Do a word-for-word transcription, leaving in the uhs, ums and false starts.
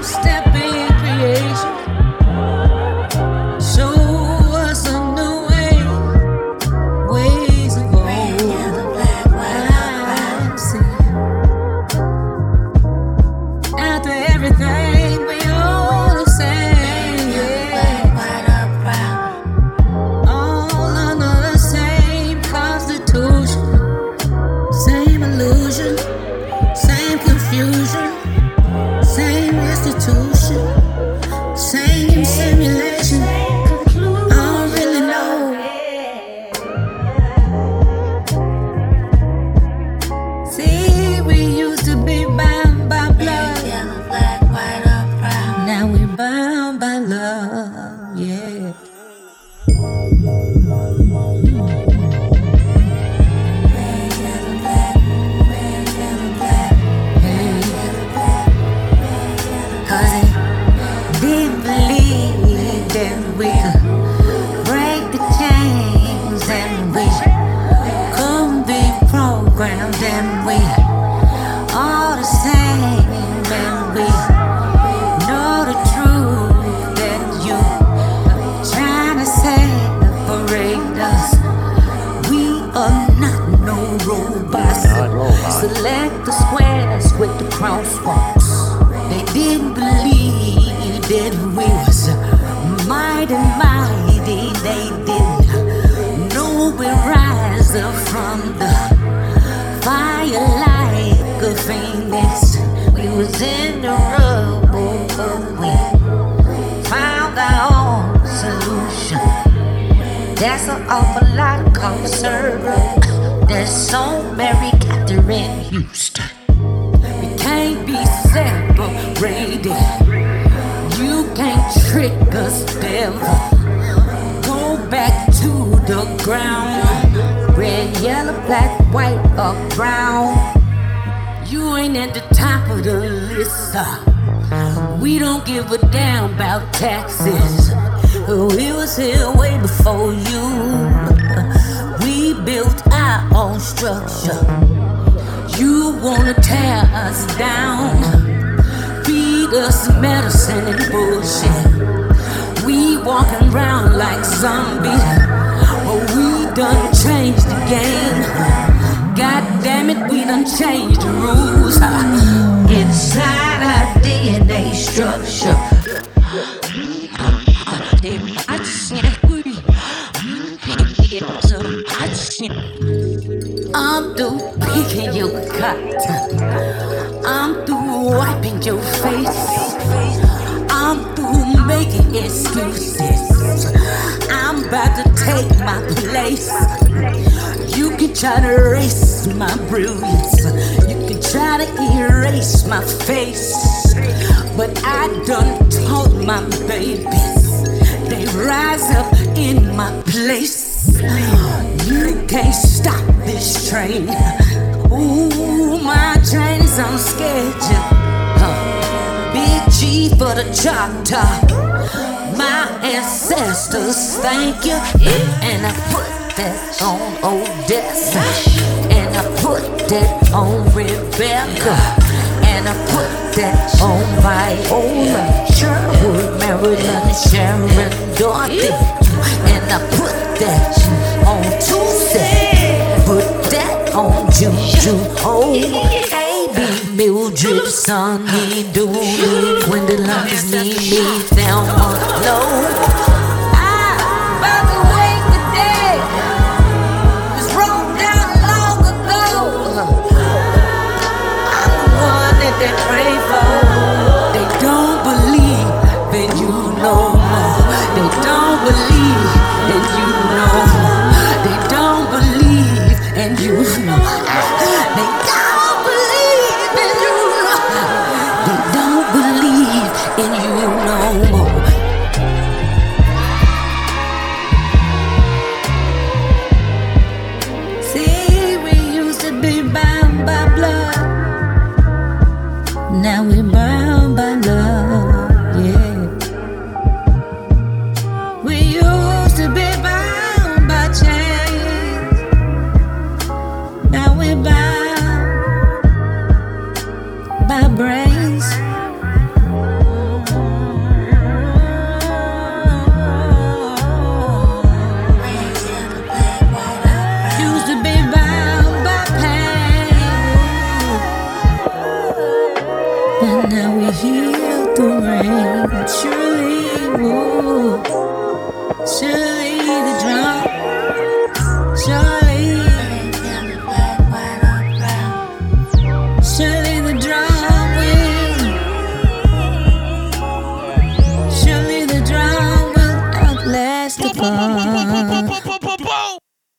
step in creation. Show us a new way, ways of old. I see. After everything we all the same, yeah. All under the same constitution, same illusion, same confusion, same institution, same simulation. I don't really know. See, we used to be bound by blood. Now we bound by love, yeah. Cause they didn't believe that we could break the chains, and we couldn't be programmed, and we all the same, and we know the truth that you trying to separate us. We are not no robots. Select the squares with the crosswalks. They didn't believe that we was mighty, mighty. They didn't know we rise up from the fire like a phoenix. We was in the rubble, but we found our own solution. That's an awful lot of concern. There's so Mary Catherine Houston. We can't be separated. You can't trick us, devil. Go back to the ground. Red, yellow, black, white, or brown. You ain't at the top of the list. uh. We don't give a damn about taxes. We was here way before you. We built our own structure. You wanna tear us down, feed us medicine and bullshit. We walking around like zombies. Oh, we done changed the game. God damn it, we done changed the rules. Inside our D N A structure. I'm through picking your cotton. I'm through wiping your face. I'm through making excuses. I'm about to take my place. You can try to erase my brilliance. You can try to erase my face. But I done taught my babies. They rise up in my place. You can't stop this train. Ooh, my train is on schedule. Huh. Big G for the Choctaw. My ancestors, thank you. And I put that on Odessa. And I put that on Rebecca. And I put that on Viola, Sherwood, Maryland, Sharon, Dorothy. And I put that on Tuesday. Put that on Juju. Oh, A B, Mildred, Sonny, Dooley, Gwendolyn, me, me, Thelma, Low. They pray for. They don't believe that you know more. They don't believe that you know more. They don't believe and you know. They don't believe that you know. They don't believe and you know more. See, we used to be bound by blood. Now we're bound by love, yeah. We used to be bound by chains. Now we're bound by brains. Surely the drum, surely, surely the drum will, surely the drum will outlast the fun.